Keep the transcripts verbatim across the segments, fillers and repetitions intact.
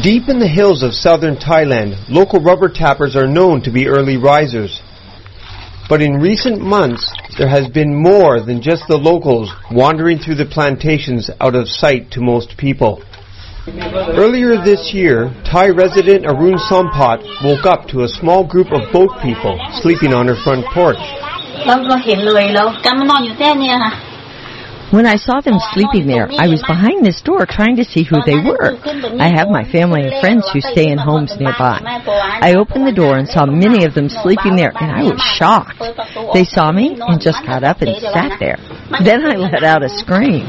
Deep in the hills of southern Thailand, local rubber tappers are known to be early risers. But in recent months, there has been more than just the locals wandering through the plantations out of sight to most people. Earlier this year, Thai resident Arun Sompat woke up to a small group of boat people sleeping on her front porch. When I saw them sleeping there, I was behind this door trying to see who they were. I have my family and friends who stay in homes nearby. I opened the door and saw many of them sleeping there, and I was shocked. They saw me and just got up and sat there. Then I let out a scream.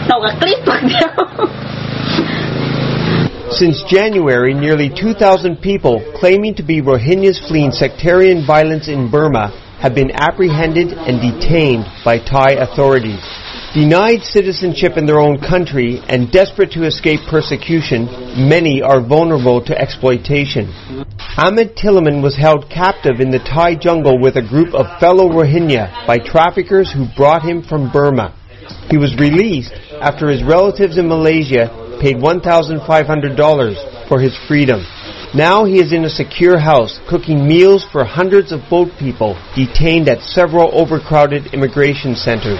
Since January, nearly two thousand people claiming to be Rohingyas fleeing sectarian violence in Burma have been apprehended and detained by Thai authorities. Denied citizenship in their own country and desperate to escape persecution, many are vulnerable to exploitation. Ahmed Tilleman was held captive in the Thai jungle with a group of fellow Rohingya by traffickers who brought him from Burma. He was released after his relatives in Malaysia paid one thousand five hundred dollars for his freedom. Now he is in a secure house, cooking meals for hundreds of boat people detained at several overcrowded immigration centers.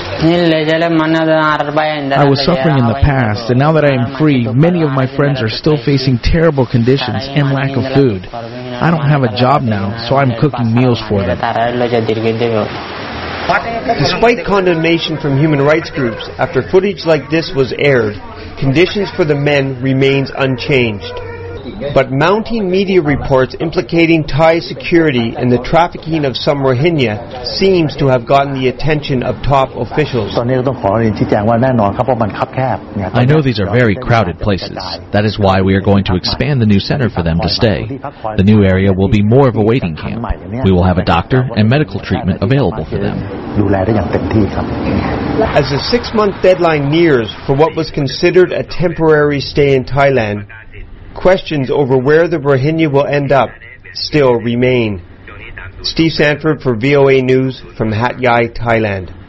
I was suffering in the past, and now that I am free, many of my friends are still facing terrible conditions and lack of food. I don't have a job now, so I'm cooking meals for them. Despite condemnation from human rights groups after footage like this was aired, conditions for the men remains unchanged. But mounting media reports implicating Thai security in the trafficking of some Rohingya seems to have gotten the attention of top officials. I know these are very crowded places. That is why we are going to expand the new center for them to stay. The new area will be more of a waiting camp. We will have a doctor and medical treatment available for them. As the six-month deadline nears for what was considered a temporary stay in Thailand, questions over where the Rohingya will end up still remain. Steve Sanford for V O A News from Hat Yai, Thailand.